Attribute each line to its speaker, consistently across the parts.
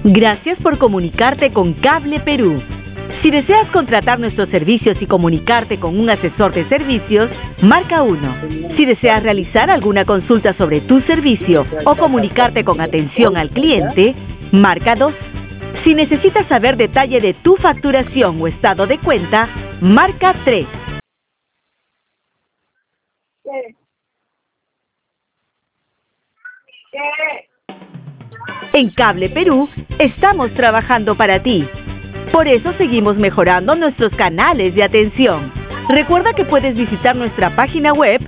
Speaker 1: Gracias por comunicarte con Cable Perú. Si deseas contratar nuestros servicios y comunicarte con un asesor de servicios, marca 1. Si deseas realizar alguna consulta sobre tu servicio o comunicarte con atención al cliente, marca 2. Si necesitas saber detalle de tu facturación o estado de cuenta, marca 3. En Cable Perú estamos trabajando para ti. Por eso seguimos mejorando nuestros canales de atención. Recuerda que puedes visitar nuestra página web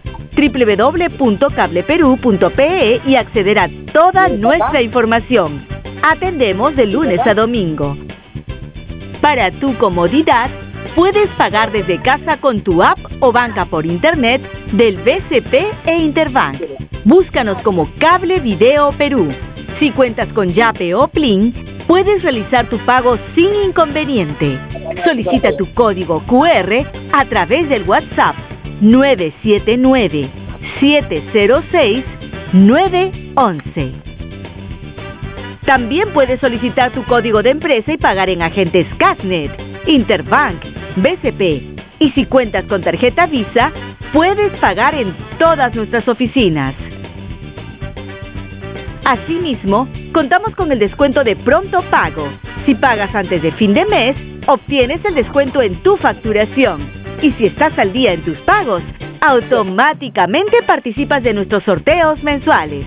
Speaker 1: www.cableperu.pe y acceder a toda nuestra información. Atendemos de lunes a domingo. Para tu comodidad, puedes pagar desde casa con tu app o banca por internet del BCP e Interbank. Búscanos como Cable Video Perú. Si cuentas con Yape o Plin, puedes realizar tu pago sin inconveniente. Solicita tu código QR a través del WhatsApp 979-706-911. También puedes solicitar tu código de empresa y pagar en agentes Casnet, Interbank, BCP. Y si cuentas con tarjeta Visa, puedes pagar en todas nuestras oficinas. Asimismo, contamos con el descuento de pronto pago. Si pagas antes de fin de mes, obtienes el descuento en tu facturación. Y si estás al día en tus pagos, automáticamente participas de nuestros sorteos mensuales.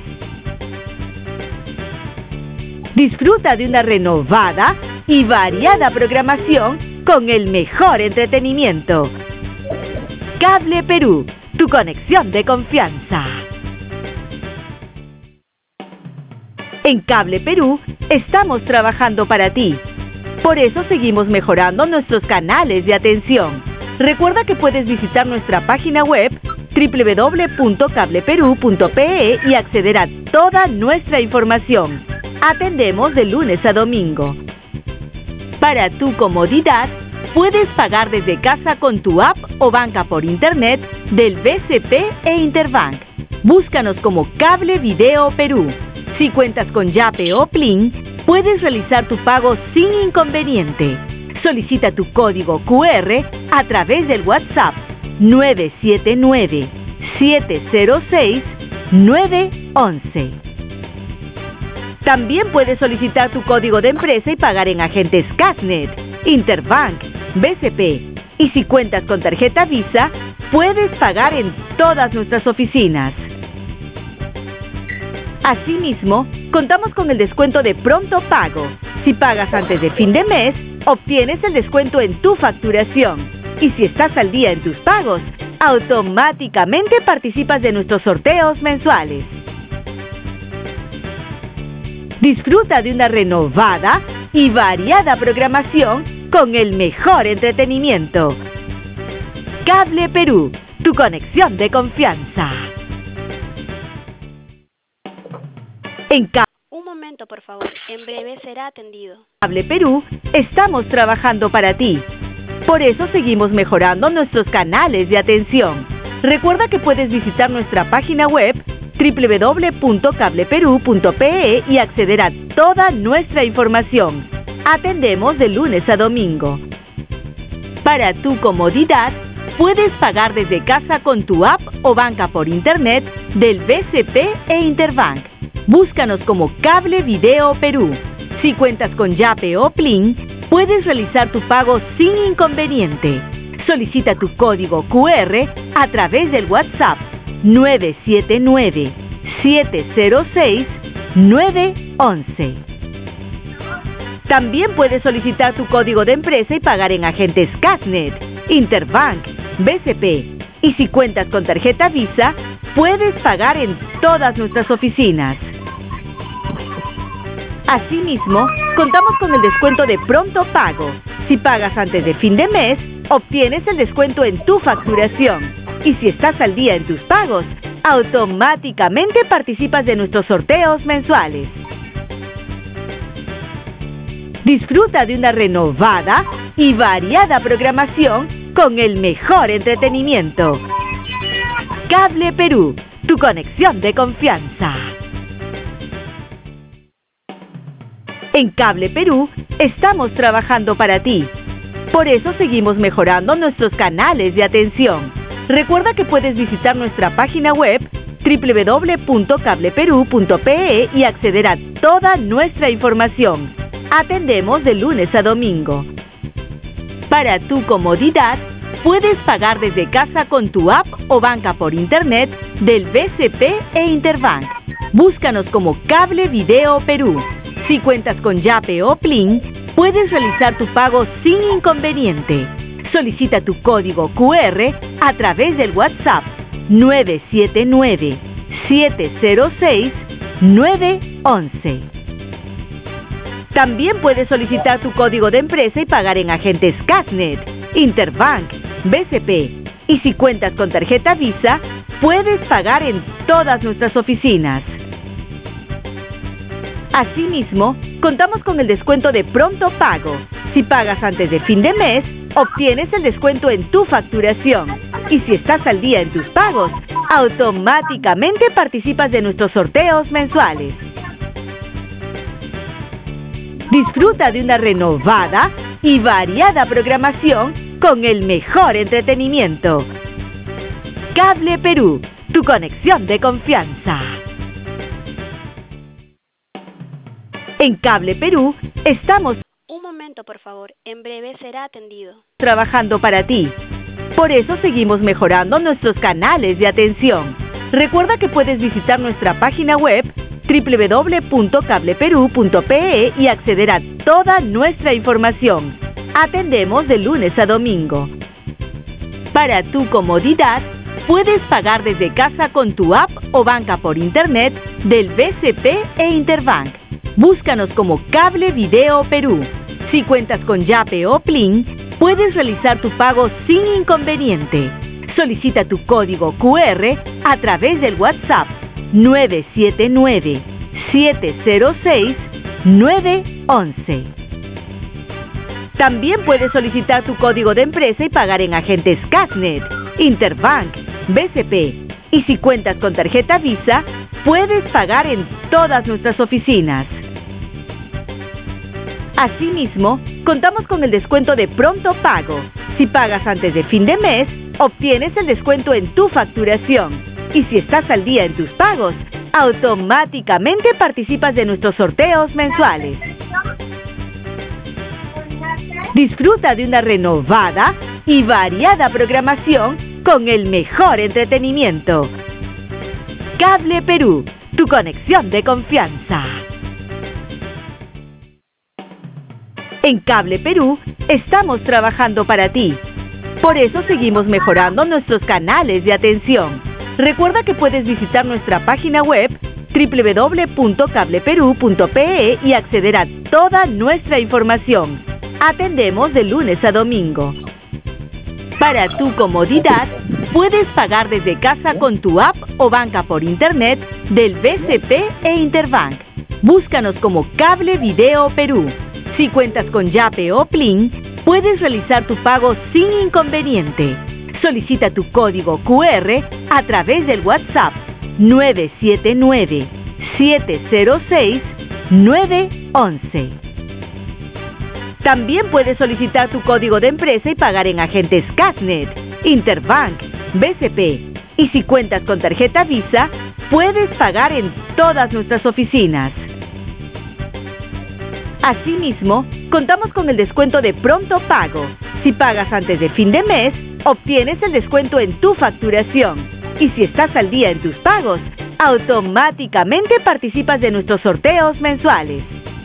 Speaker 1: Disfruta de una renovada y variada programación con el mejor entretenimiento. Cable Perú, tu conexión de confianza. En Cable Perú estamos trabajando para ti. Por eso seguimos mejorando nuestros canales de atención. Recuerda que puedes visitar nuestra página web www.cableperu.pe y acceder a toda nuestra información. Atendemos de lunes a domingo. Para tu comodidad, puedes pagar desde casa con tu app o banca por internet del BCP e Interbank. Búscanos como Cable Video Perú. Si cuentas con Yape o Plin, puedes realizar tu pago sin inconveniente. Solicita tu código QR a través del WhatsApp 979-706-911. También puedes solicitar tu código de empresa y pagar en agentes Casnet, Interbank, BCP. Y si cuentas con tarjeta Visa, puedes pagar en todas nuestras oficinas. Asimismo, contamos con el descuento de pronto pago. Si pagas antes de fin de mes, obtienes el descuento en tu facturación. Y si estás al día en tus pagos, automáticamente participas de nuestros sorteos mensuales. Disfruta de una renovada y variada programación con el mejor entretenimiento. Cable Perú, tu conexión de confianza.
Speaker 2: Un momento, por favor. En breve será atendido.
Speaker 1: Cable Perú estamos trabajando para ti. Por eso seguimos mejorando nuestros canales de atención. Recuerda que puedes visitar nuestra página web www.cableperu.pe y acceder a toda nuestra información. Atendemos de lunes a domingo. Para tu comodidad, puedes pagar desde casa con tu app o banca por internet del BCP e Interbank. Búscanos como Cable Video Perú. Si cuentas con Yape o Plin, puedes realizar tu pago sin inconveniente. Solicita tu código QR a través del WhatsApp 979-706-911. También puedes solicitar tu código de empresa y pagar en agentes Casnet, Interbank, BCP. Y si cuentas con tarjeta Visa, puedes pagar en todas nuestras oficinas. Asimismo, contamos con el descuento de pronto pago. Si pagas antes de fin de mes, obtienes el descuento en tu facturación. Y si estás al día en tus pagos, automáticamente participas de nuestros sorteos mensuales. Disfruta de una renovada y variada programación con el mejor entretenimiento. Cable Perú, tu conexión de confianza. En Cable Perú estamos trabajando para ti. Por eso seguimos mejorando nuestros canales de atención. Recuerda que puedes visitar nuestra página web www.cableperú.pe y acceder a toda nuestra información. Atendemos de lunes a domingo. Para tu comodidad, puedes pagar desde casa con tu app o banca por internet del BCP e Interbank. Búscanos como Cable Video Perú. Si cuentas con Yape o Plin, puedes realizar tu pago sin inconveniente. Solicita tu código QR a través del WhatsApp 979-706-911. También puedes solicitar tu código de empresa y pagar en agentes Casnet, Interbank, BCP. Y si cuentas con tarjeta Visa, puedes pagar en todas nuestras oficinas. Asimismo, contamos con el descuento de pronto pago. Si pagas antes de fin de mes, obtienes el descuento en tu facturación. Y si estás al día en tus pagos, automáticamente participas de nuestros sorteos mensuales. Disfruta de una renovada y variada programación con el mejor entretenimiento. Cable Perú, tu conexión de confianza. En Cable Perú estamos
Speaker 2: Un momento, por favor. En breve será atendido.
Speaker 1: trabajando para ti. Por eso seguimos mejorando nuestros canales de atención. Recuerda que puedes visitar nuestra página web www.cableperú.pe y acceder a toda nuestra información. Atendemos de lunes a domingo. Para tu comodidad, puedes pagar desde casa con tu app o banca por internet del BCP e Interbank. Búscanos como Cable Video Perú. Si cuentas con Yape o Plin, puedes realizar tu pago sin inconveniente. Solicita tu código QR a través del WhatsApp 979-706-911. También puedes solicitar tu código de empresa y pagar en agentes Casnet, Interbank, BCP. Y si cuentas con tarjeta Visa, puedes pagar en todas nuestras oficinas. Asimismo, contamos con el descuento de pronto pago. Si pagas antes de fin de mes, obtienes el descuento en tu facturación. Y si estás al día en tus pagos, automáticamente participas de nuestros sorteos mensuales. Disfruta de una renovada y variada programación con el mejor entretenimiento. Cable Perú, tu conexión de confianza. En Cable Perú estamos trabajando para ti. Por eso seguimos mejorando nuestros canales de atención. Recuerda que puedes visitar nuestra página web www.cableperú.pe y acceder a toda nuestra información. Atendemos de lunes a domingo. Para tu comodidad, puedes pagar desde casa con tu app o banca por internet del BCP e Interbank. Búscanos como Cable Video Perú. Si cuentas con Yape o Plin, puedes realizar tu pago sin inconveniente. Solicita tu código QR a través del WhatsApp 979-706-911. También puedes solicitar tu código de empresa y pagar en agentes Casnet, Interbank, BCP. Y si cuentas con tarjeta Visa, puedes pagar en todas nuestras oficinas. Asimismo, contamos con el descuento de pronto pago. Si pagas antes de fin de mes, obtienes el descuento en tu facturación. Y si estás al día en tus pagos, automáticamente participas de nuestros sorteos mensuales.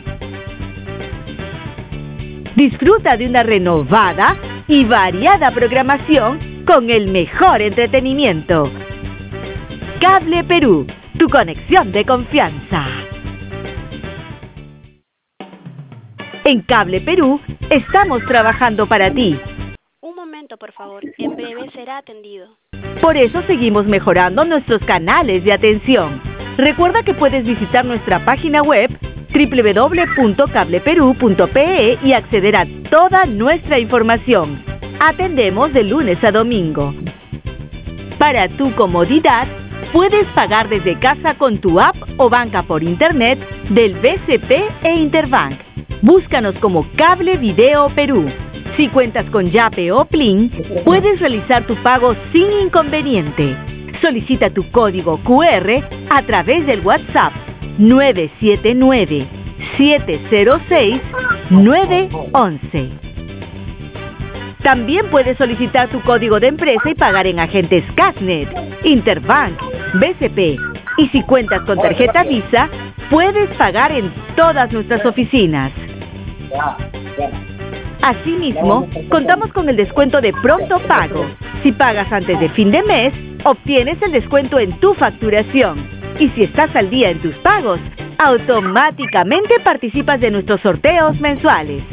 Speaker 1: Disfruta de una renovada y variada programación con el mejor entretenimiento. Cable Perú, tu conexión de confianza. En Cable Perú estamos trabajando para ti.
Speaker 2: Un momento, por favor. En breve será atendido.
Speaker 1: Por eso seguimos mejorando nuestros canales de atención. Recuerda que puedes visitar nuestra página web www.cableperú.pe y acceder a toda nuestra información. Atendemos de lunes a domingo. Para tu comodidad, puedes pagar desde casa con tu app o banca por internet del BCP e Interbank. Búscanos como Cable Video Perú. Si cuentas con Yape o Plin, puedes realizar tu pago sin inconveniente. Solicita tu código QR a través del WhatsApp 979-706-911. También puedes solicitar tu código de empresa y pagar en agentes Casnet, Interbank, BCP. Y si cuentas con tarjeta Visa, puedes pagar en todas nuestras oficinas. Asimismo, contamos con el descuento de pronto pago. Si pagas antes de fin de mes, obtienes el descuento en tu facturación. Y si estás al día en tus pagos, automáticamente participas de nuestros sorteos mensuales.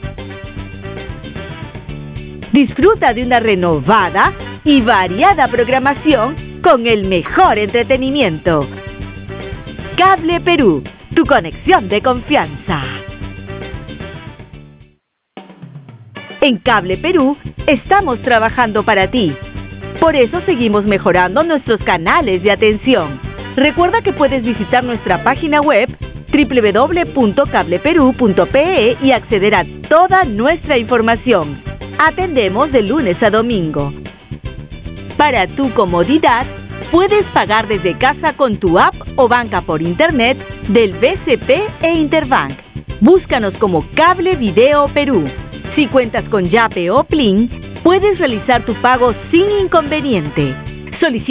Speaker 1: Disfruta de una renovada y variada programación con el mejor entretenimiento. Cable Perú, tu conexión de confianza. En Cable Perú estamos trabajando para ti. Por eso seguimos mejorando nuestros canales de atención. Recuerda que puedes visitar nuestra página web www.cableperú.pe y acceder a toda nuestra información. Atendemos de lunes a domingo. Para tu comodidad, puedes pagar desde casa con tu app o banca por internet del BCP e Interbank. Búscanos como Cable Video Perú. Si cuentas con Yape o Plin, puedes realizar tu pago sin inconveniente. Solicita